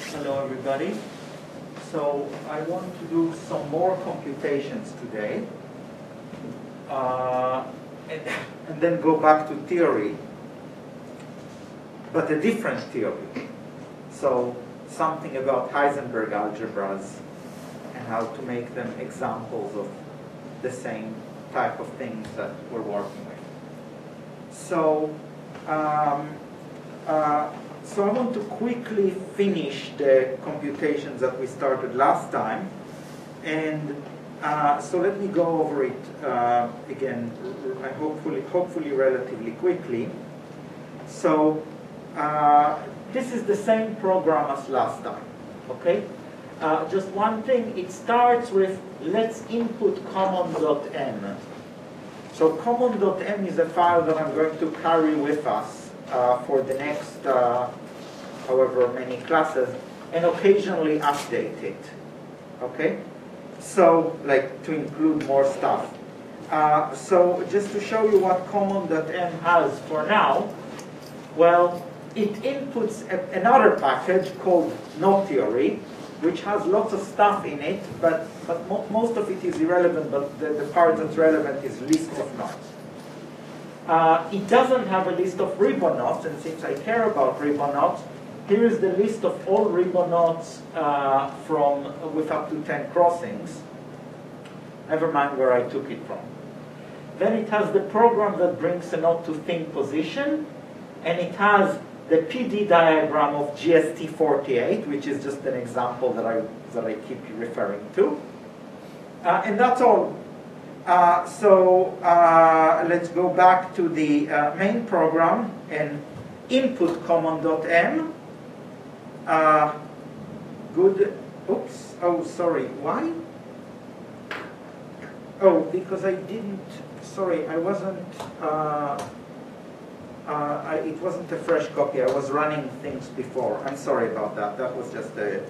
Hello everybody. So I want to do some more computations today and then go back to theory, but a different theory. So something about Heisenberg algebras and how to make them examples of the same type of things that we're working with. So so I want to quickly finish the computations that we started last time, and so let me go over it again, hopefully relatively quickly. So this is the same program as last time, okay? Just one thing, it starts with let's input common.m. So common.m is a file that I'm going to carry with us for the next however many classes, and occasionally update it. Okay? So, like, to include more stuff. So, just to show you what common.m has for now, well, it inputs another package called NoTheory, which has lots of stuff in it, but most of it is irrelevant, but the part that's relevant is list of knots. It doesn't have a list of Ribonauts, and since I care about Ribonauts, here is the list of all Ribonauts with up to 10 crossings. Never mind where I took it from. Then it has the program that brings a node to thin position, and it has the PD diagram of GST48, which is just an example that I keep referring to. And that's all. So let's go back to the main program and input common.m. Good. Oops. Oh, sorry. Why? Oh, because I didn't. Sorry, I wasn't. It wasn't a fresh copy. I was running things before. I'm sorry about that. That was just a.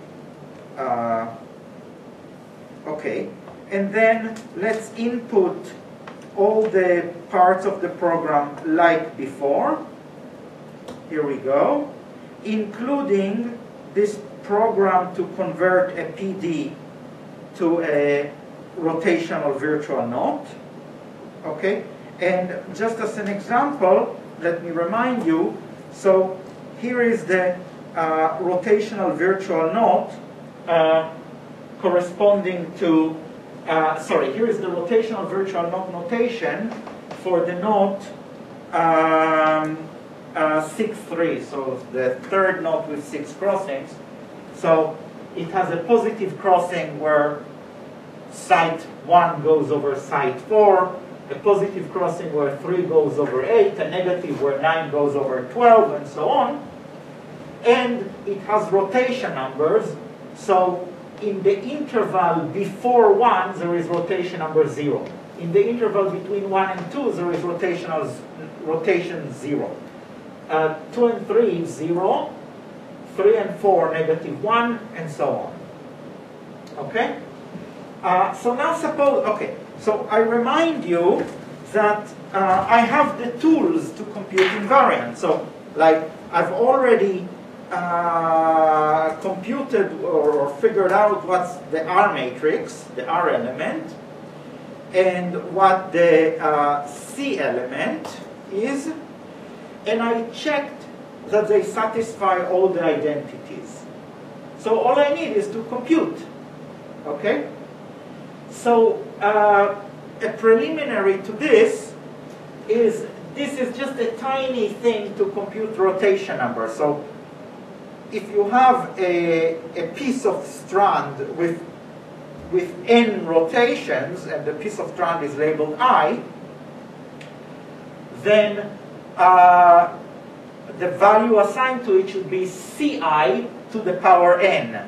Okay. And then let's input all the parts of the program like before. Here we go. Including this program to convert a PD to a rotational virtual knot. Okay? And just as an example, let me remind you, so here is the rotational virtual knot corresponding to here is the rotational virtual knot notation for the knot 6-3, so the third knot with 6 crossings. So it has a positive crossing where site 1 goes over site 4, a positive crossing where 3 goes over 8, a negative where 9 goes over 12, and so on. And it has rotation numbers, so in the interval before 1, there is rotation number 0. In the interval between 1 and 2, there is rotation 0. 2 and 3, 0. 3 and 4, -1, and so on. Okay? So now suppose, okay, so I remind you that I have the tools to compute invariance. So, like, I've already computed or figured out what's the R matrix, the R element, and what the C element is, and I checked that they satisfy all the identities. So all I need is to compute, okay? So a preliminary to this is just a tiny thing to compute rotation number. So if you have a piece of strand with n rotations, and the piece of strand is labeled I, then the value assigned to it should be Ci to the power n.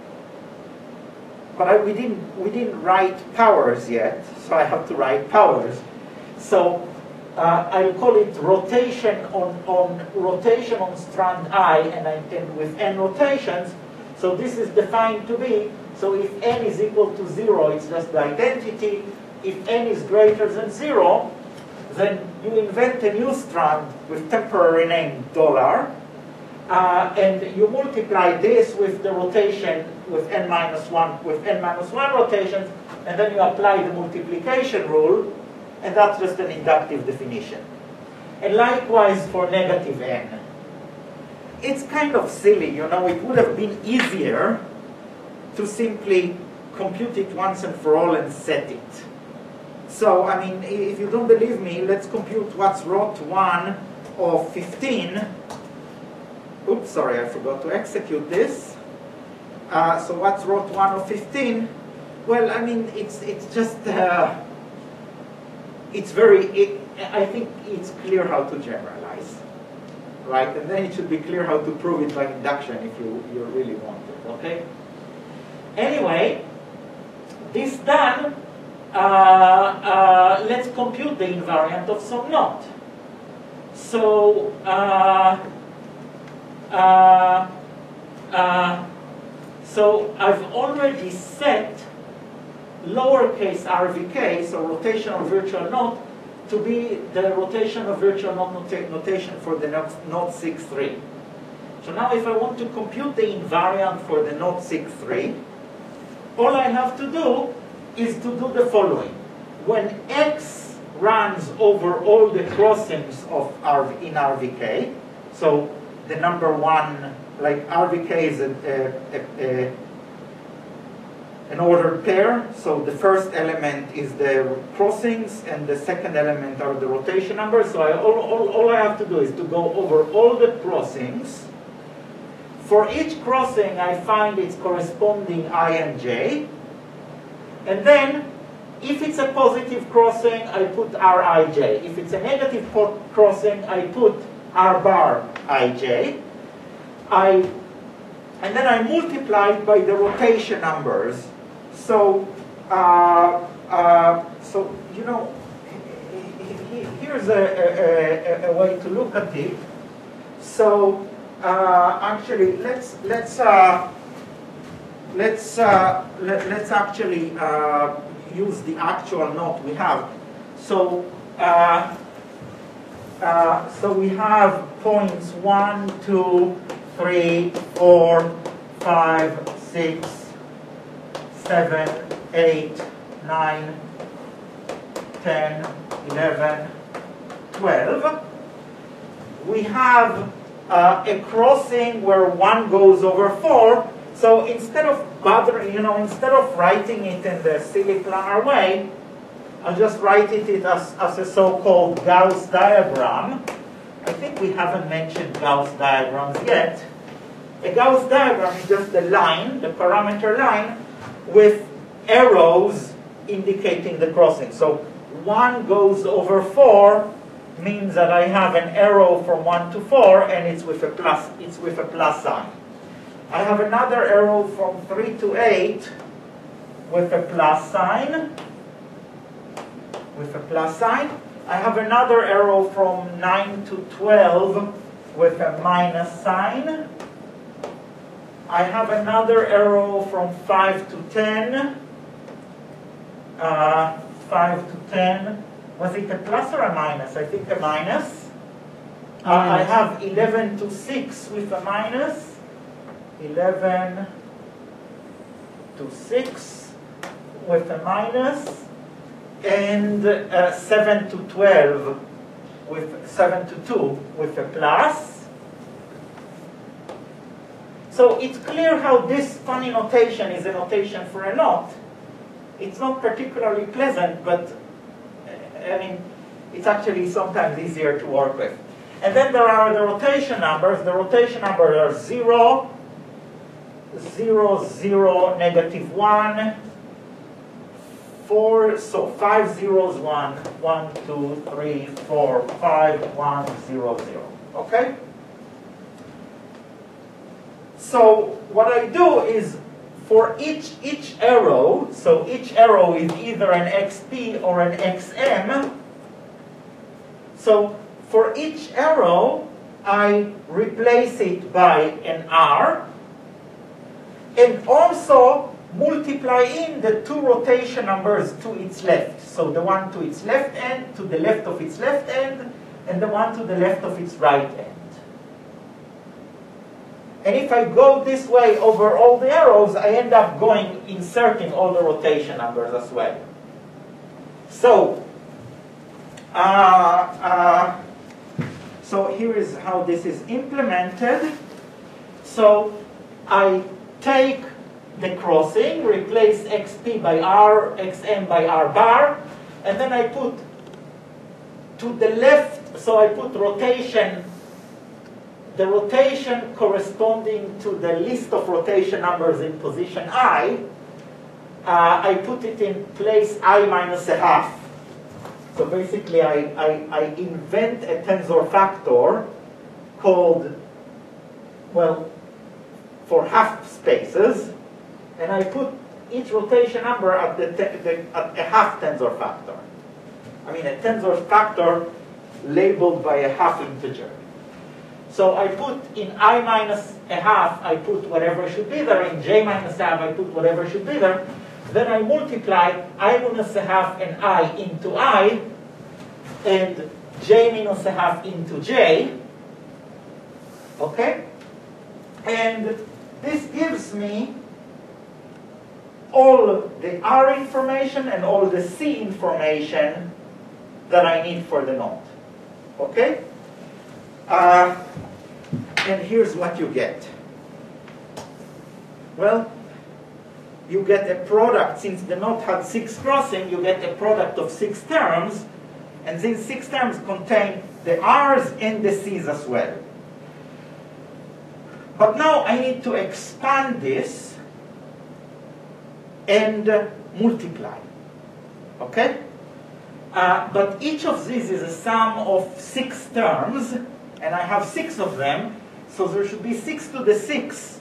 But we didn't write powers yet, so I have to write powers. So I'll call it rotation on strand I, and with n rotations. So this is defined to be, so if n is equal to 0, it's just the identity. If n is greater than 0, then you invent a new strand with temporary name $, and you multiply this with the rotation with n minus 1 rotations, and then you apply the multiplication rule, and that's just an inductive definition. And likewise for negative n. It's kind of silly, you know, it would have been easier to simply compute it once and for all and set it. So, I mean, if you don't believe me, let's compute what's ROT1 of 15. Oops, sorry, I forgot to execute this. So what's ROT1 of 15? Well, I mean, it's just, it's very, I think it's clear how to generalize, right? And then it should be clear how to prove it by induction if you really want it, okay? Anyway, this done, let's compute the invariant of some knot. So, so I've already set lowercase RVK, so rotation of virtual knot, to be the rotation of virtual knot notation for the knot 6,3. So now if I want to compute the invariant for the knot 6,3, all I have to do is to do the following. When X runs over all the crossings of in RVK, so the number 1, like RVK is an ordered pair, so the first element is the crossings and the second element are the rotation numbers. So all I have to do is to go over all the crossings. For each crossing I find its corresponding I and j, and then if it's a positive crossing I put Rij. If it's a negative crossing I put R bar Ij. And then I multiply it by the rotation numbers. So, so you know, here's a way to look at it. So, actually, let's actually use the actual knot we have. So, so we have points 1, 2, 3, 4, 5, 6, 7, 8, 9, 10, 11, 12. We have a crossing where 1 goes over 4. So instead of bothering, you know, instead of writing it in the silly planar way, I'll just write it as a so-called Gauss diagram. I think we haven't mentioned Gauss diagrams yet. A Gauss diagram is just the line, the parameter line, with arrows indicating the crossing. So 1 goes over 4 means that I have an arrow from 1 to 4, and it's with a plus sign. I have another arrow from 3 to 8 with a plus sign. I have another arrow from 9 to 12 with a minus sign. I have another arrow from 5 to 10. 5 to 10. Was it a plus or a minus? I think a minus. I have 11 to 6 with a minus. 11 to 6 with a minus. And 7 to 12 with 7 to 2 with a plus. So it's clear how this funny notation is a notation for a knot. It's not particularly pleasant, but I mean, it's actually sometimes easier to work with. And then there are the rotation numbers. The rotation numbers are 0, 0, 0, negative 1, 4, so 5 zeros, 1, 1, 2, 3, 4, 5, 1, 0, 0. Okay? So what I do is for each arrow, so each arrow is either an XP or an XM. So for each arrow, I replace it by an R, and also multiply in the two rotation numbers to its left. So the one to its left end, to the left of its left end, and the one to the left of its right end. And if I go this way over all the arrows, I end up inserting all the rotation numbers as well. So, so here is how this is implemented. So I take the crossing, replace xp by r, xm by r bar, and then I put to the left, so I put rotation, the rotation corresponding to the list of rotation numbers in position I put it in place I minus a half. So basically I invent a tensor factor called, well, for half spaces, and I put each rotation number at at a half tensor factor. I mean a tensor factor labeled by a half integer. So I put in I minus a half, I put whatever should be there. In j minus a half, I put whatever should be there. Then I multiply I minus a half and I into I, and j minus a half into j. Okay? And this gives me all the R information and all the C information that I need for the node. Okay? And here's what you get. Well, you get a product. Since the node had 6 crossing, you get a product of 6 terms, and these 6 terms contain the R's and the C's as well. But now I need to expand this and multiply. Okay? But each of these is a sum of 6 terms, and I have 6 of them, so there should be 6 to the 6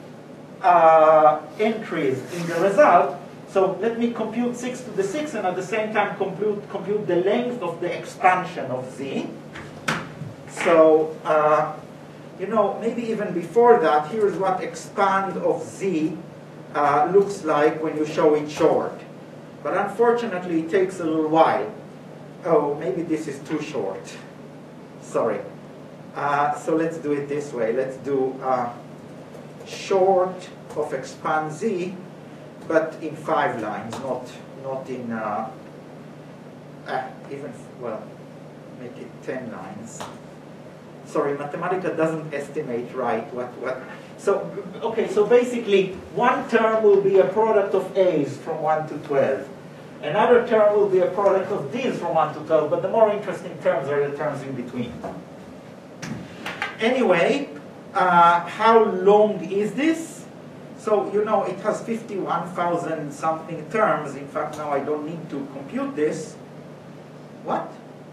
entries in the result. So let me compute 6 to the 6, and at the same time compute the length of the expansion of Z. So, you know, maybe even before that, here's what expand of Z looks like when you show it short. But unfortunately, it takes a little while. Oh, maybe this is too short. Sorry. So let's do it this way. Let's do short of expand Z, but in 5 lines, not in even, well, make it 10 lines. Sorry, Mathematica doesn't estimate right what. So, okay, so basically, one term will be a product of A's from 1 to 12. Another term will be a product of D's from 1 to 12, but the more interesting terms are the terms in between. Anyway, how long is this? So, you know, it has 51,000 something terms. In fact, now I don't need to compute this. What?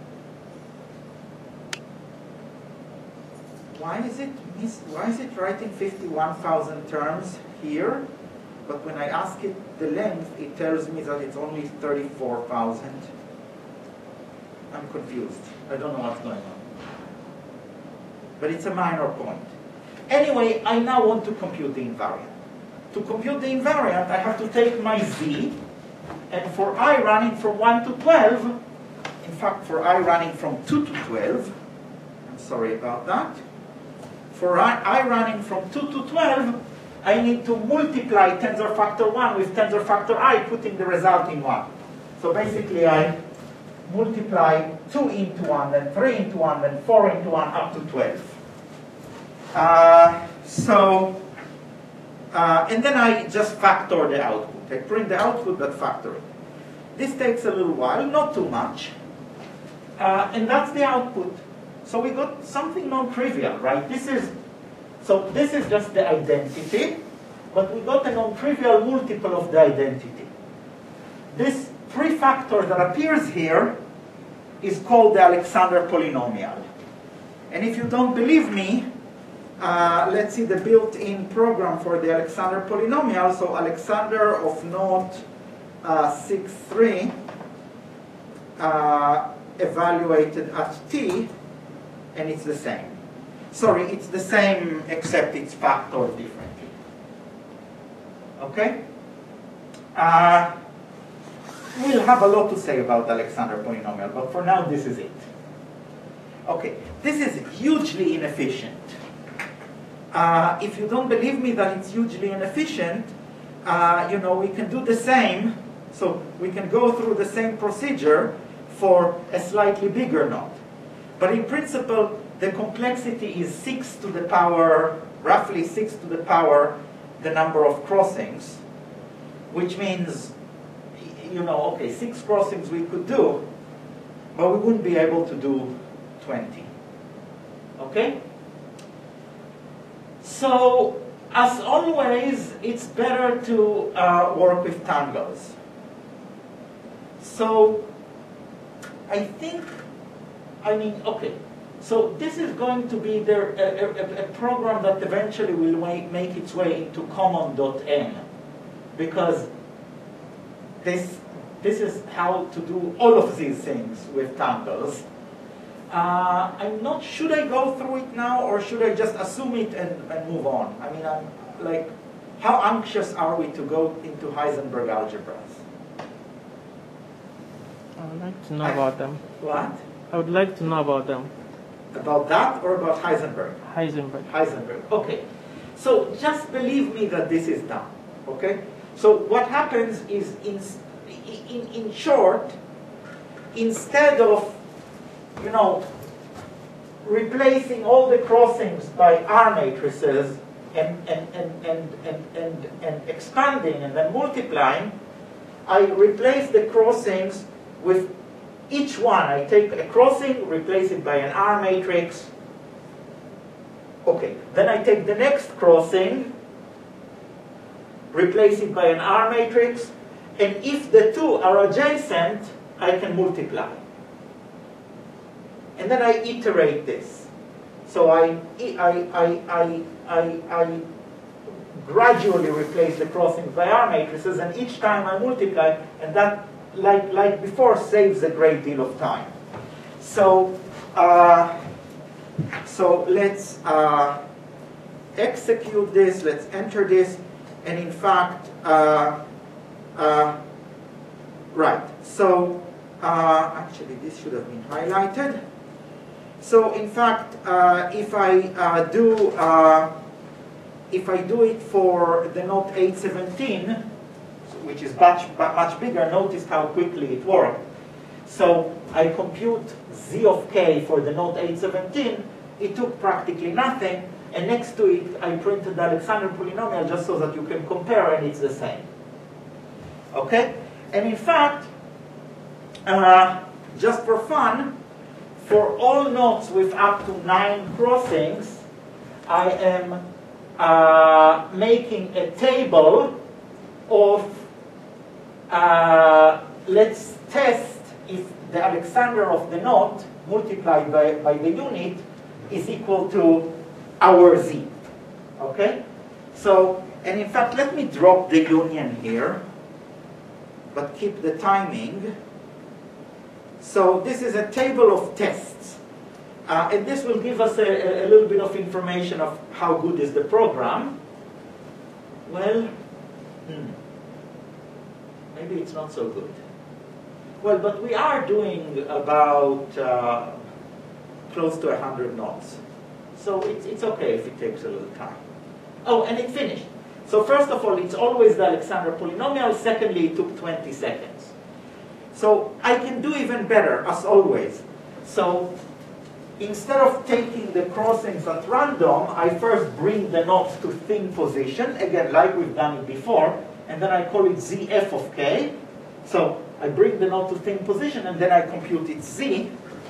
Why is it writing 51,000 terms here? But when I ask it the length, it tells me that it's only 34,000. I'm confused. I don't know what's going on. But it's a minor point. Anyway, I now want to compute the invariant. To compute the invariant, I have to take my Z, and for I running from 1 to 12, in fact, for I running from 2 to 12, I'm sorry about that. For I running from 2 to 12, I need to multiply tensor factor 1 with tensor factor I, putting the result in 1. So basically, I multiply 2 into 1, then 3 into 1, then 4 into 1, up to 12. And then I just factor the output. I print the output, but factor it. This takes a little while, not too much. And that's the output. So we got something non-trivial, right? This is just the identity, but we got a non-trivial multiple of the identity. This 3 factor that appears here is called the Alexander polynomial. And if you don't believe me, let's see the built-in program for the Alexander polynomial. So Alexander of node 6,3 evaluated at t, and it's the same. Sorry, it's the same except it's factored differently. Okay? We'll have a lot to say about Alexander polynomial, but for now this is it. Okay, this is hugely inefficient. If you don't believe me that it's hugely inefficient, we can do the same. So we can go through the same procedure for a slightly bigger knot. But in principle, the complexity is 6 to the power, roughly 6 to the power, the number of crossings, which means, okay, 6 crossings we could do, but we wouldn't be able to do 20. Okay? So, as always, it's better to work with tangles. So, okay. So this is going to be a program that eventually will make its way into common.m, because this is how to do all of these things with tangles. I'm not, should I go through it now, or should I just assume it and move on? I mean, I'm like, how anxious are we to go into Heisenberg algebras? I would like to know about them. What? I would like to know about them. About that or about Heisenberg? Heisenberg. Heisenberg. Okay. So just believe me that this is done. Okay? So what happens is, in short, instead of, replacing all the crossings by R matrices and expanding and then multiplying, I replace the crossings with each one. I take a crossing, replace it by an R matrix. Okay, then I take the next crossing, replace it by an R matrix, and if the two are adjacent, I can multiply. And then I iterate this. So I gradually replace the crossings by R matrices, and each time I multiply, and that, like before, saves a great deal of time. So, let's execute this. Let's enter this, and in fact, right. So, actually, this should have been highlighted. So, in fact, if I do it for the node 817. Which is much bigger, notice how quickly it worked. So I compute z of k for the node 817. It took practically nothing. And next to it, I printed the Alexander polynomial just so that you can compare, and it's the same. Okay? And in fact, just for fun, for all nodes with up to 9 crossings, I am making a table of let's test if the Alexander of the knot multiplied by the unit is equal to our z. Okay? So, and in fact, let me drop the union here, but keep the timing. So this is a table of tests. And this will give us a little bit of information of how good is the program. Well, maybe it's not so good. Well, but we are doing about close to 100 knots. So it's okay if it takes a little time. Oh, and it finished. So first of all, it's always the Alexander polynomial. Secondly, it took 20 seconds. So I can do even better, as always. So instead of taking the crossings at random, I first bring the knot to thin position, again, like we've done it before, and then I call it zf of k. So I bring the knot to thin position, and then I compute its z.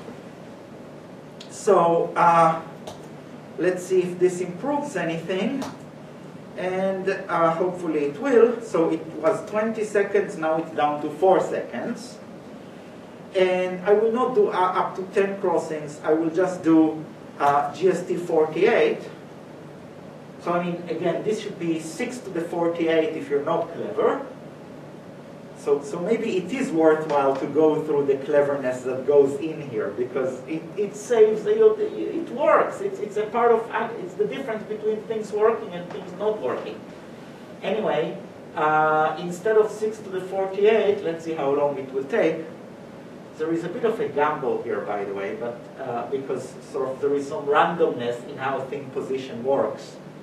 So let's see if this improves anything. And hopefully it will. So it was 20 seconds, now it's down to 4 seconds. And I will not do up to 10 crossings, I will just do GST 48. So I mean, again, this should be 6 to the 48 if you're not clever. So maybe it is worthwhile to go through the cleverness that goes in here, because it saves, it works. It's a part of, it's the difference between things working and things not working. Anyway, instead of 6 to the 48, let's see how long it will take. There is a bit of a gamble here, by the way, but because sort of there is some randomness in how thin position works.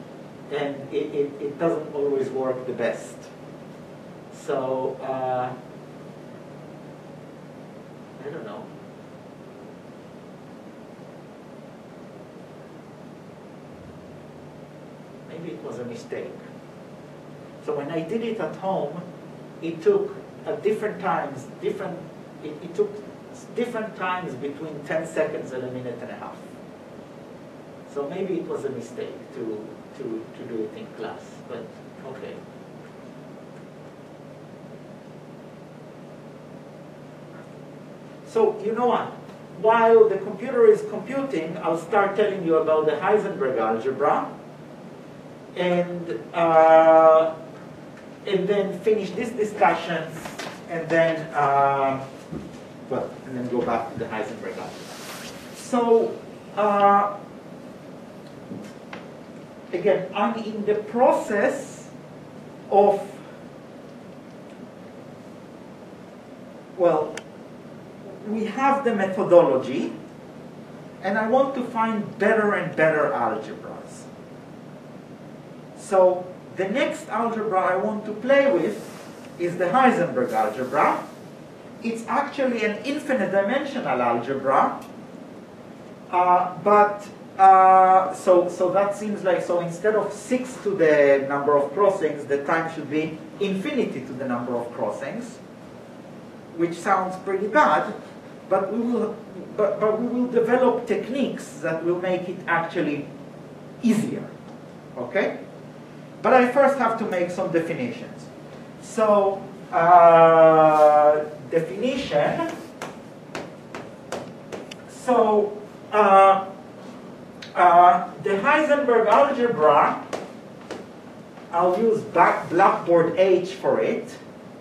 and it doesn't always work the best. So, I don't know. Maybe it was a mistake. So when I did it at home, it took at different times, it took different times between 10 seconds and a minute and a half. So maybe it was a mistake to do it in class, but okay. So you know what? While the computer is computing, I'll start telling you about the Heisenberg algebra, and then finish this discussion, and then and then go back to the Heisenberg algebra. So again, I'm in the process of, well, we have the methodology, and I want to find better and better algebras. So the next algebra I want to play with is the Heisenberg algebra. It's actually an infinite dimensional algebra, so that seems like, so instead of 6 to the number of crossings, the time should be infinity to the number of crossings, which sounds pretty bad, but we will develop techniques that will make it actually easier, okay? But I first have to make some definitions. So, definition. So, the Heisenberg algebra, I'll use Blackboard H for it,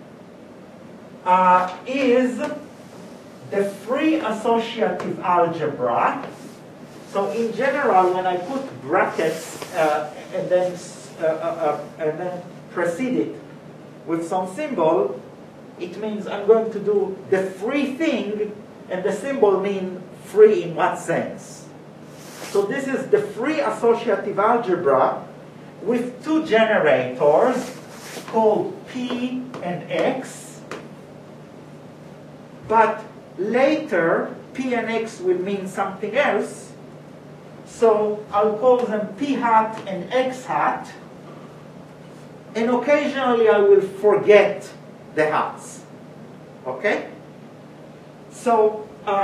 is the free associative algebra. So in general, when I put brackets and then precede it with some symbol, it means I'm going to do the free thing, and the symbol means free in what sense? So this is the free associative algebra with two generators called P and X, but later P and X will mean something else, so I'll call them P hat and X hat, and occasionally I will forget the hats, okay? So,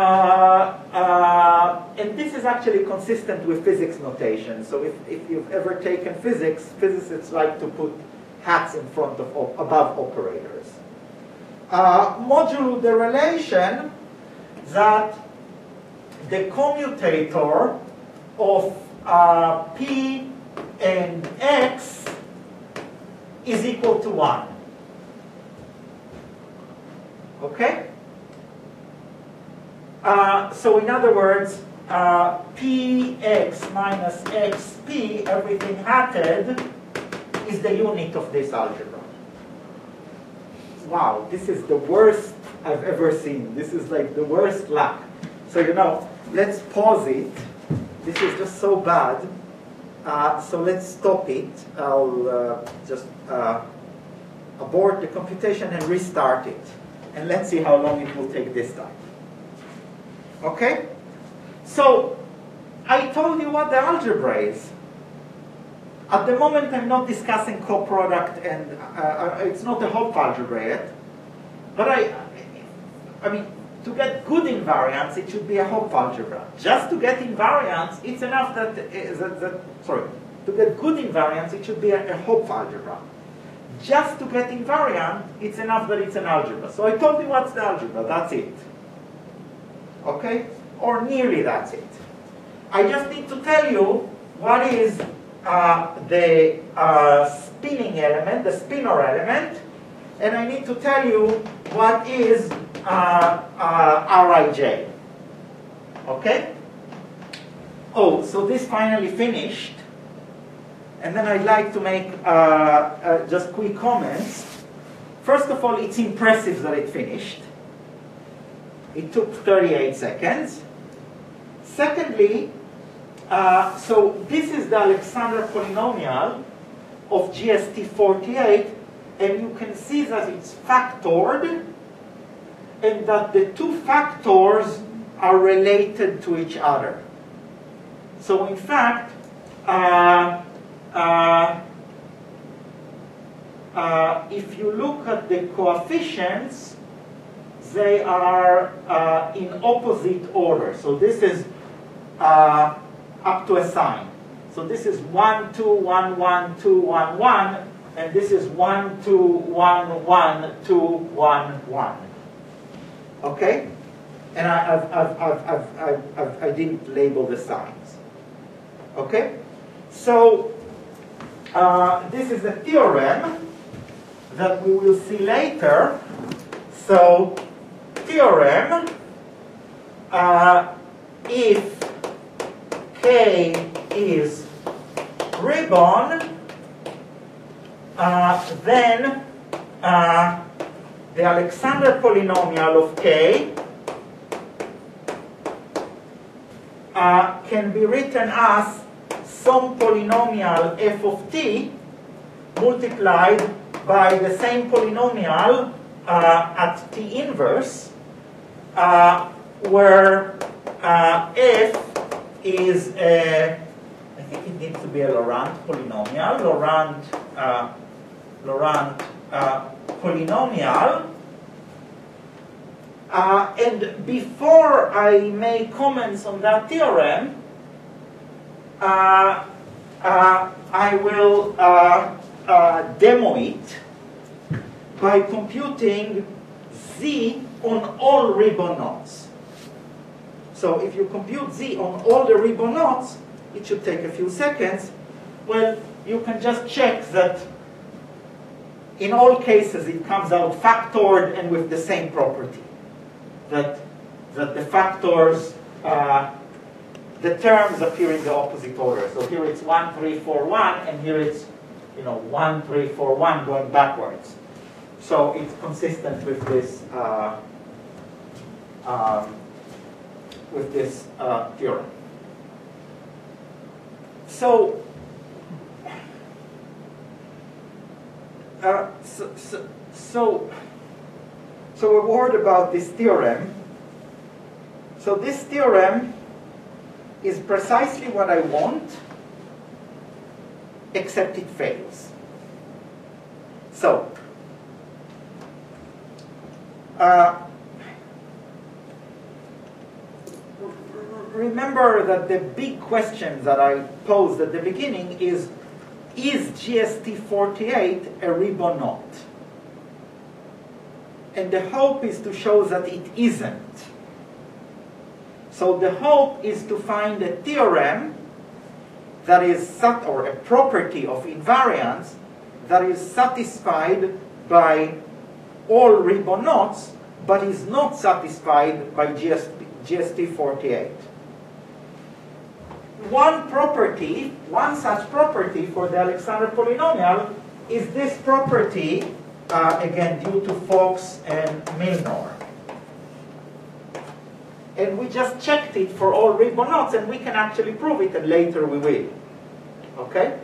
and this is actually consistent with physics notation. So if you've ever taken physics, physicists like to put hats in front of above operators. Modulo the relation that the commutator of P and X is equal to 1. Okay? So in other words, Px minus xp, everything hatted, is the unit of this algebra. Wow, this is the worst I've ever seen. This is like the worst luck. So you know, let's pause it. This is just so bad. So let's stop it. I'll just abort the computation and restart it. And let's see how long it will take this time. Okay? So, I told you what the algebra is. At the moment, I'm not discussing coproduct, and it's not a Hopf algebra yet. But I mean, to get good invariance, it should be a Hopf algebra. Just to get invariance, it's enough that, to get good invariance, it should be a Hopf algebra. Just to get invariant, it's enough that it's an algebra. So I told you what's the algebra, that's it. Okay? Or nearly that's it. I just need to tell you what is the spinning element, the spinor element, and I need to tell you what is Rij. Okay? Oh, so this finally finished. And then I'd like to make just quick comments. First of all, it's impressive that it finished. It took 38 seconds. Secondly, so this is the Alexander polynomial, of GST48, and you can see that it's factored, and that the two factors are related to each other. So in fact, if you look at the coefficients, they are in opposite order. So this is up to a sign. So this is 1, 2, 1, 1, 2, 1, 1, and this is 1, 2, 1, 1, 2, 1, 1. Okay? And I didn't label the signs. Okay? So this is a theorem that we will see later. So theorem, if K is ribbon, then the Alexander polynomial of K can be written as some polynomial f of t multiplied by the same polynomial at t inverse, where f is a, I think it needs to be a Laurent polynomial, Laurent polynomial. And before I make comments on that theorem, I will demo it by computing z on all ribbon knots. So if you compute z on all the ribbon knots, it should take a few seconds. Well, you can just check that in all cases it comes out factored and with the same property. That the factors, the terms appear in the opposite order. So here it's 1, 3, 4, 1, and here it's 1, 3, 4, 1 going backwards. So it's consistent with this theorem. So a word about this theorem. So this theorem is precisely what I want, except it fails. So, remember that the big question that I posed at the beginning is GST48 a ribbon knot? And the hope is to show that it isn't. So the hope is to find a theorem that is, or a property of invariance that is satisfied by all ribbon knots, but is not satisfied by GST48. One such property for the Alexander polynomial is this property, again, due to Fox and Milnor. And we just checked it for all ribbon knots, and we can actually prove it, and later we will. Okay?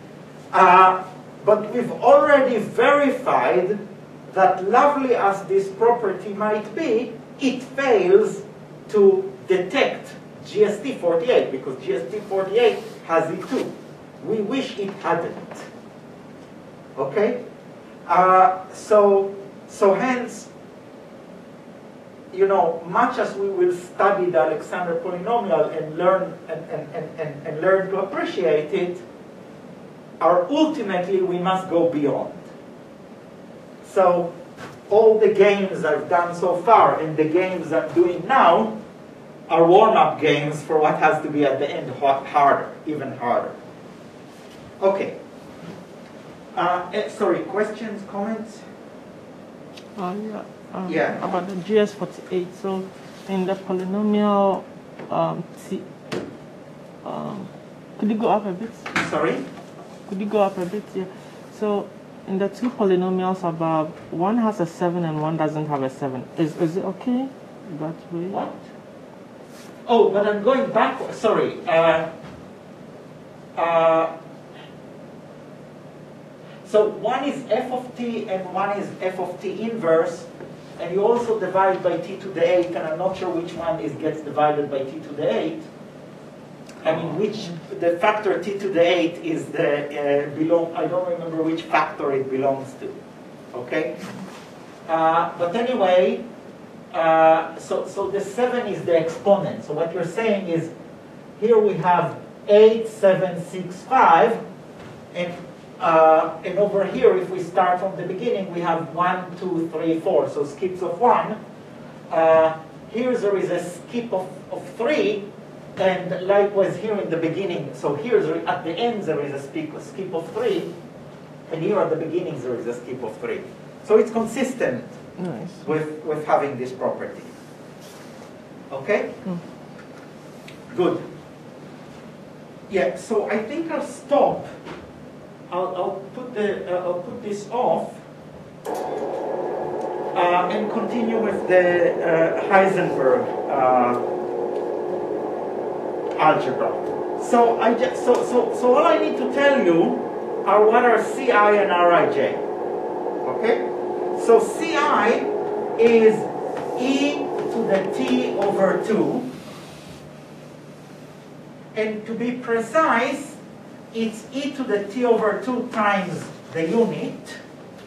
But we've already verified that, lovely as this property might be, it fails to detect GST48, because GST48 has it too. We wish it hadn't. Okay? So hence, much as we will study the Alexander polynomial and learn and learn to appreciate it, ultimately we must go beyond. So all the games I've done so far and the games I'm doing now are warm-up games for what has to be at the end harder, even harder. Okay. Sorry, questions, comments? Yeah. About the GS48. So in the polynomial T, could you go up a bit? Sorry? Could you go up a bit? Yeah. So in the two polynomials above, one has a 7 and one doesn't have a 7. Is it okay that way? What? Oh, but I'm going backwards. Sorry. So one is f of t and one is f of t inverse, and you also divide by t to the 8, and I'm not sure which one gets divided by t to the 8. I mean, the factor t to the 8 is I don't remember which factor it belongs to, okay? But anyway, so the 7 is the exponent. So what you're saying is, here we have 8, 7, 6, 5, and over here, if we start from the beginning, we have 1, 2, 3, 4, so skips of 1. Here there is a skip of 3, and likewise here in the beginning, so here at the end there is a skip of 3, and here at the beginning there is a skip of 3. So it's consistent with having this property. Okay? Good. Yeah, so I think I'll stop. I'll put this off and continue with the Heisenberg algebra. So so all I need to tell you are what are Ci and Rij. Okay? So Ci is e to the t over 2, and to be precise, it's e to the t over 2 times the unit.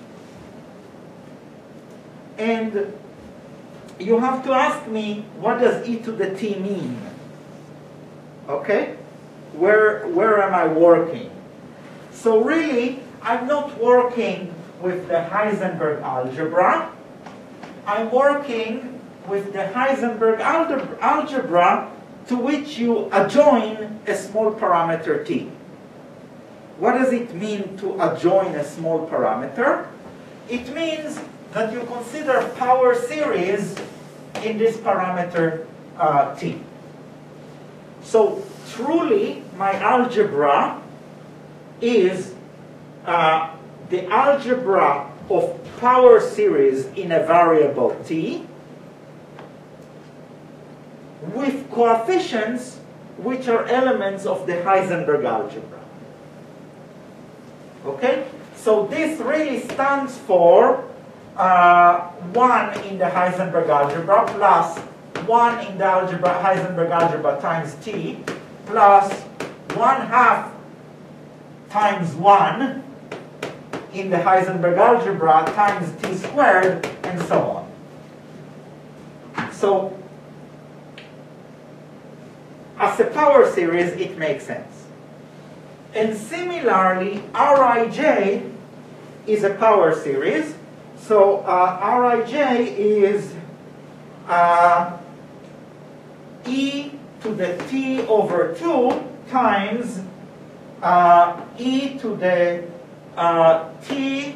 And you have to ask me, what does e to the t mean? Okay? Where am I working? So really, I'm not working with the Heisenberg algebra. I'm working with the Heisenberg algebra to which you adjoin a small parameter t. What does it mean to adjoin a small parameter? It means that you consider power series in this parameter t. So truly, my algebra is the algebra of power series in a variable t with coefficients which are elements of the Heisenberg algebra. Okay? So this really stands for 1 in the Heisenberg algebra plus 1 in the Heisenberg algebra times t plus 1/2 times 1 in the Heisenberg algebra times t squared, and so on. So as a power series, it makes sense. And similarly, Rij is a power series. So Rij is e to the t over 2 times e to the t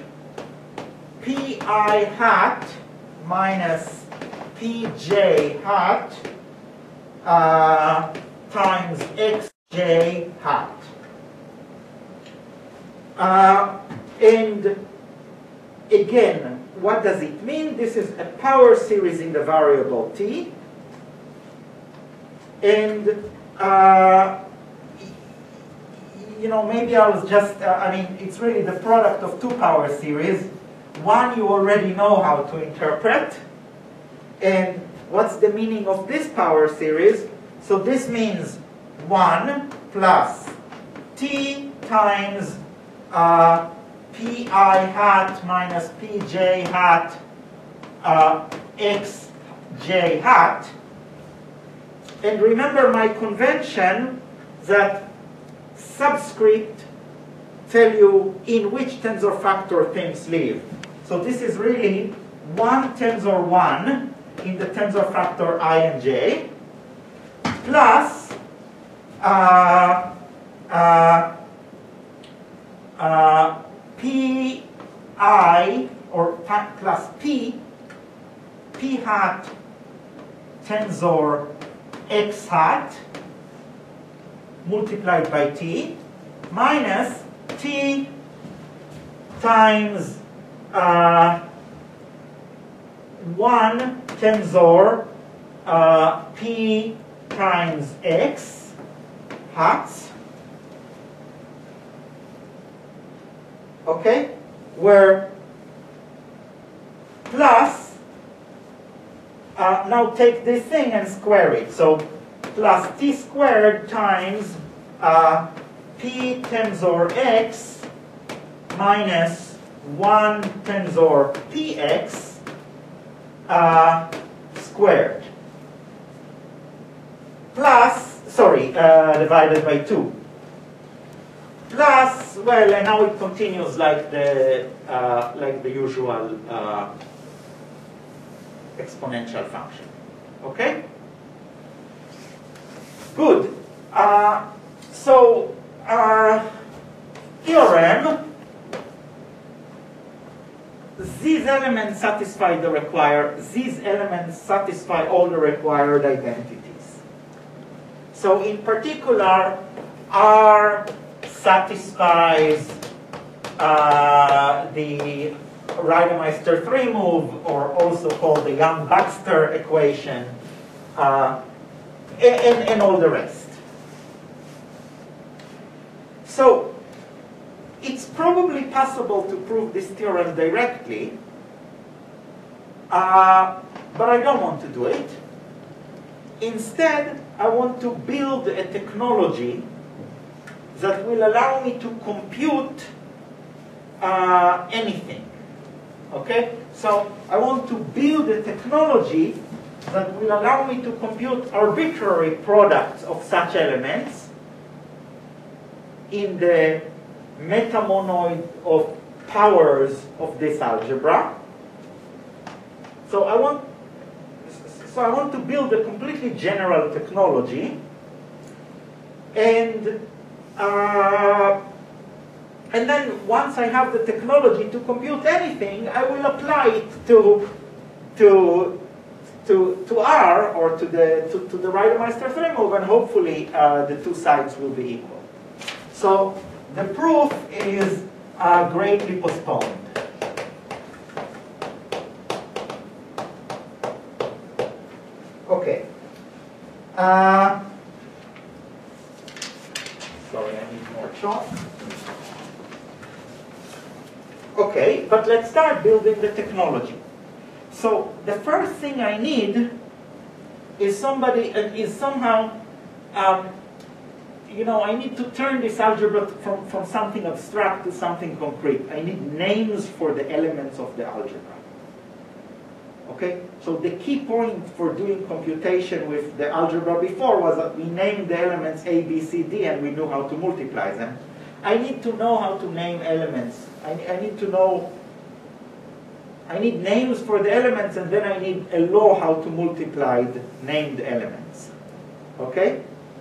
pi hat minus pj hat times xj hat. And again, what does it mean? This is a power series in the variable t. And, you know, maybe I'll just, I mean, it's really the product of two power series. One you already know how to interpret. And what's the meaning of this power series? So this means 1 plus t times pi hat minus pj hat xj hat. And remember my convention that subscript tell you in which tensor factor things live. So this is really 1 tensor 1 in the tensor factor I and j plus pi or plus p hat tensor x hat multiplied by t minus t times 1 tensor p times x hats okay, where plus, now take this thing and square it. So plus t squared times p tensor x minus 1 tensor px squared. Plus, sorry, divided by 2. Plus, well, and now it continues like the usual exponential function. Okay? Good. Theorem. These elements satisfy these elements satisfy all the required identities. So in particular, R satisfies the Reidemeister 3 move, or also called the Young-Baxter equation, and all the rest. So it's probably possible to prove this theorem directly, but I don't want to do it. Instead, I want to build a technology that will allow me to compute anything. Okay? So I want to build a technology that will allow me to compute arbitrary products of such elements in the metamonoid of powers of this algebra. So I want to build a completely general technology, and then once I have the technology to compute anything, I will apply it to R, or to the Reidemeister 3 move, and hopefully the two sides will be equal. So the proof is greatly postponed. Okay. Sorry, I need more chalk. Okay, but let's start building the technology. So the first thing I need is somehow, I need to turn this algebra from something abstract to something concrete. I need names for the elements of the algebra. Okay, so the key point for doing computation with the algebra before was that we named the elements A, B, C, D, and we knew how to multiply them. I need to know how to name elements. I need names for the elements, and then I need a law how to multiply the named elements. Okay?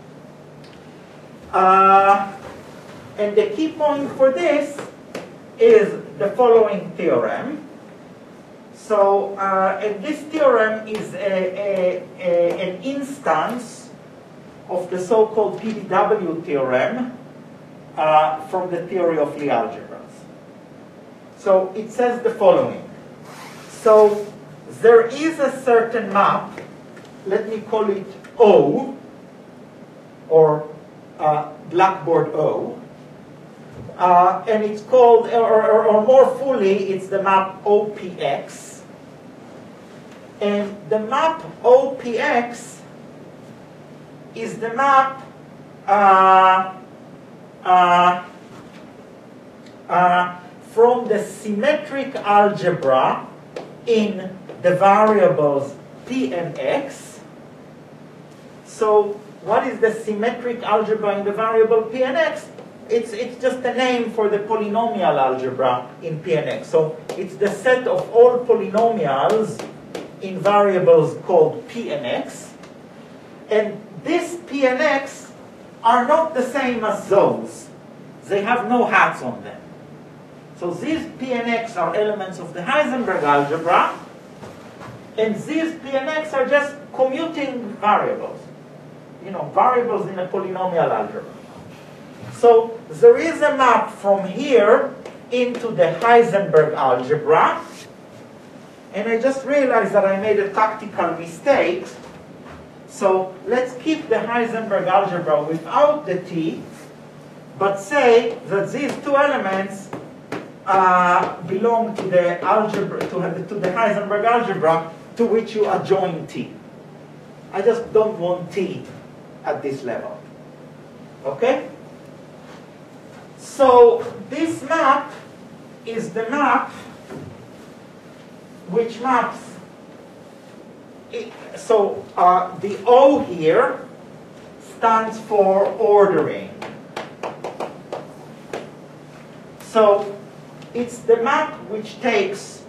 And the key point for this is the following theorem. So, and this theorem is an instance of the so-called PDW theorem from the theory of Lie algebras. So it says the following. So there is a certain map, let me call it O, or Blackboard O, and it's called, or more fully, it's the map OPX. And the map OPX is the map from the symmetric algebra in the variables P and X. So what is the symmetric algebra in the variable P and X? It's just a name for the polynomial algebra in P and X. So it's the set of all polynomials in variables called P and X. And this P and X are not the same as those. They have no hats on them. So these P and X are elements of the Heisenberg algebra, and these P and X are just commuting variables. Variables in a polynomial algebra. So there is a map from here into the Heisenberg algebra, and I just realized that I made a tactical mistake. So let's keep the Heisenberg algebra without the T, but say that these two elements belong to the algebra, to the Heisenberg algebra to which you adjoin T. I just don't want T at this level. Okay? So this map is the map which maps. So the O here stands for ordering. So it's the map which takes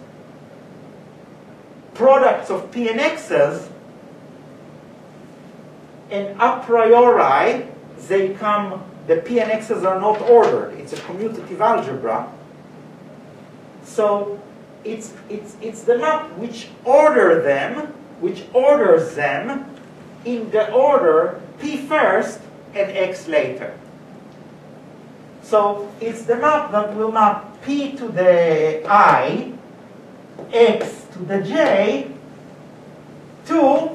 products of P and X's, and a priori they come, the P and X's are not ordered. It's a commutative algebra. So it's the map which orders them in the order P first and X later. So it's the map that will map P to the I, X to the J, to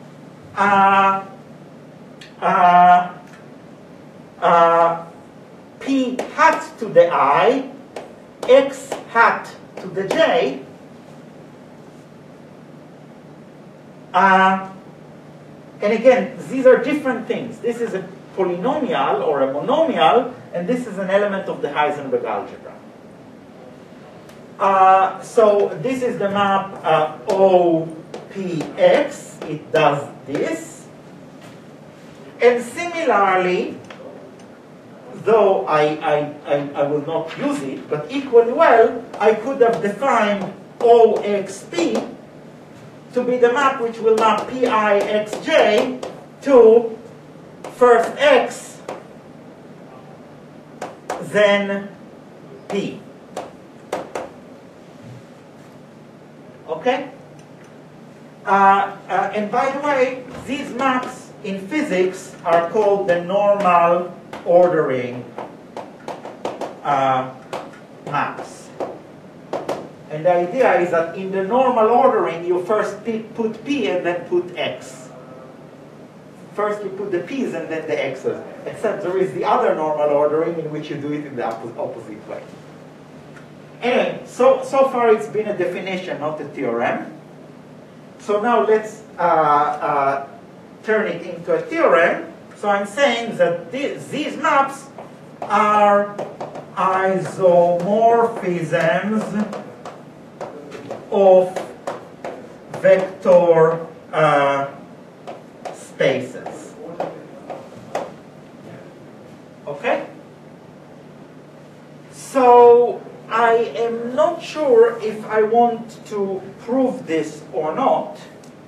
P hat to the I, X hat to the J, and again, these are different things. This is a polynomial or a monomial, and this is an element of the Heisenberg algebra. So this is the map OPX. It does this. And similarly, though I will not use it, but equally well, I could have defined OXP to be the map which will map PIXJ to first X, then P. Okay? And by the way, these maps in physics are called the normal ordering maps. And the idea is that in the normal ordering, you first put P and then put X. First you put the P's and then the X's. Except there is the other normal ordering in which you do it in the opposite way. Anyway, so far it's been a definition, not a theorem. So now let's turn it into a theorem. So I'm saying that these maps are isomorphisms of vector spaces. Okay? So I am not sure if I want to prove this or not,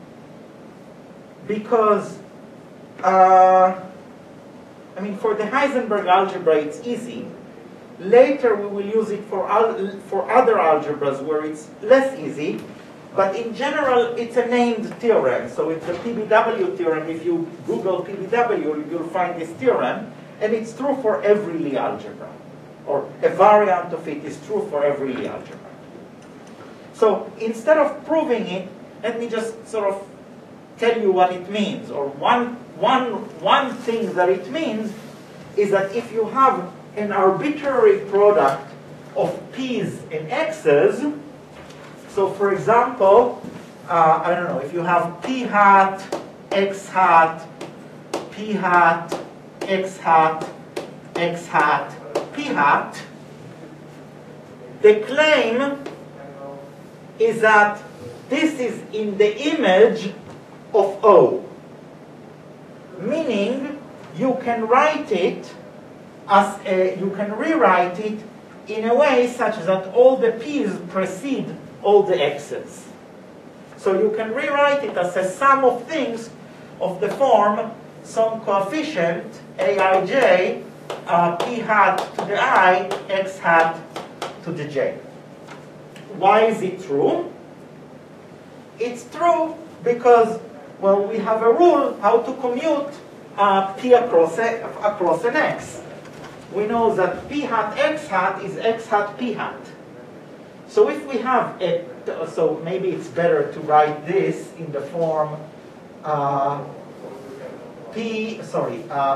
because I mean, for the Heisenberg algebra it's easy. Later we will use it for other algebras where it's less easy, but in general it's a named theorem. So it's the PBW theorem. If you Google PBW, you'll find this theorem, and it's true for every Lie algebra, or a variant of it is true for every Lie algebra. So instead of proving it, let me just sort of tell you what it means. Or one thing that it means is that if you have an arbitrary product of P's and X's, so for example, I don't know, if you have P hat, X hat, P hat, X hat, X hat, P hat, the claim is that this is in the image of O, meaning you can write it as you can rewrite it in a way such that all the P's precede all the X's. So you can rewrite it as a sum of things of the form some coefficient Aij, P hat to the I, X hat to the J. Why is it true? It's true because, well, we have a rule how to commute P across an X. We know that P hat X hat is X hat P hat. So if we have a, so maybe it's better to write this in the form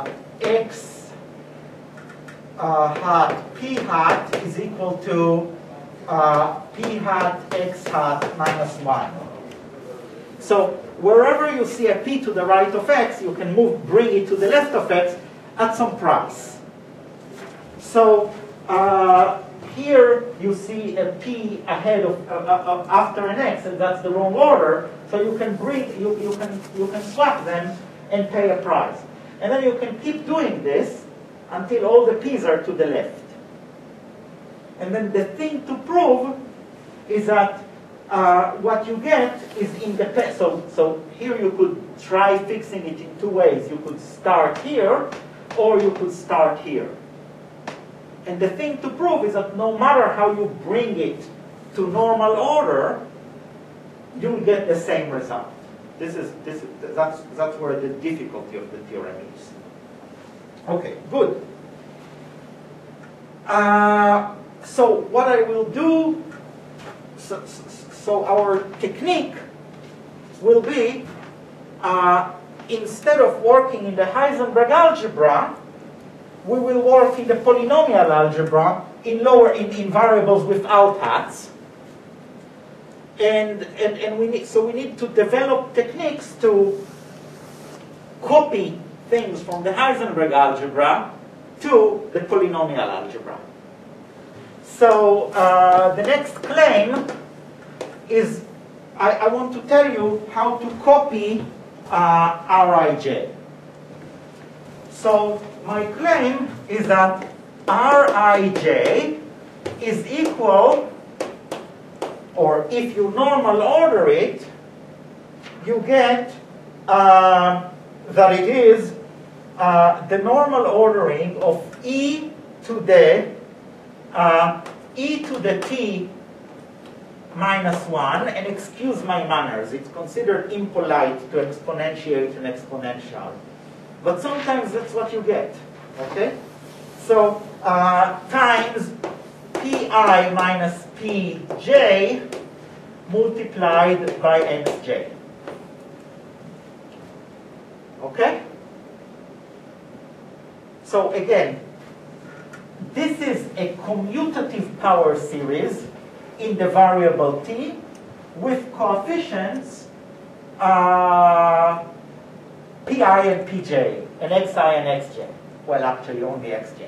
X hat P hat is equal to p hat x hat minus 1. So wherever you see a p to the right of x, you can bring it to the left of x at some price. So here you see a p ahead of after an x, and that's the wrong order. So you can you can swap them and pay a price, and then you can keep doing this until all the p's are to the left. And then the thing to prove is that what you get is independent. So here you could try fixing it in two ways. You could start here, or you could start here. And the thing to prove is that no matter how you bring it to normal order, you'll get the same result. That's where the difficulty of the theorem is. Okay, good. So what I will do, so our technique will be, instead of working in the Heisenberg algebra, we will work in the polynomial algebra in variables without hats. And we need to develop techniques to copy things from the Heisenberg algebra to the polynomial algebra. So the next claim is, I want to tell you how to copy Rij. So my claim is that Rij is equal, or if you normal order it, you get that it is the normal ordering of e to the t minus 1, and excuse my manners, it's considered impolite to exponentiate an exponential. But sometimes that's what you get, okay? So times pi minus pj multiplied by xj. Okay? So again, this is a commutative power series in the variable t with coefficients pi and pj, and xi and xj. Well, actually only xj.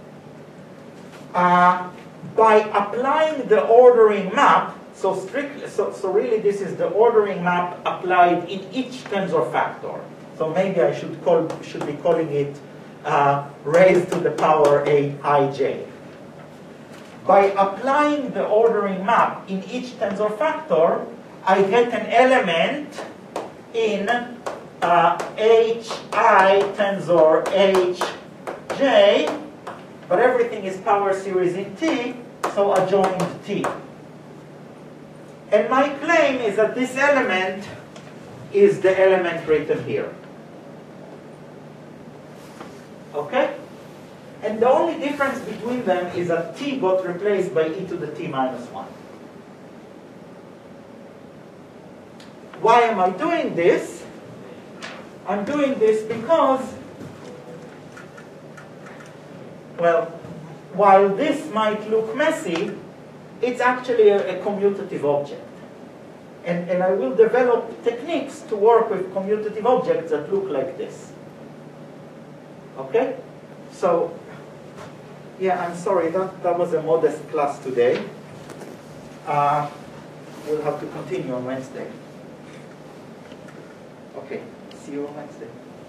By applying the ordering map, so really this is the ordering map applied in each tensor factor. So maybe I should be calling it raised to the power aij. By applying the ordering map in each tensor factor, I get an element in hi tensor hj, but everything is power series in t, so adjoint t. And my claim is that this element is the element written here. Okay? And the only difference between them is that t got replaced by e to the t minus 1. Why am I doing this? I'm doing this because, well, while this might look messy, it's actually a commutative object. And I will develop techniques to work with commutative objects that look like this. Okay? So, yeah, I'm sorry, that was a modest class today. We'll have to continue on Wednesday. Okay, see you on Wednesday.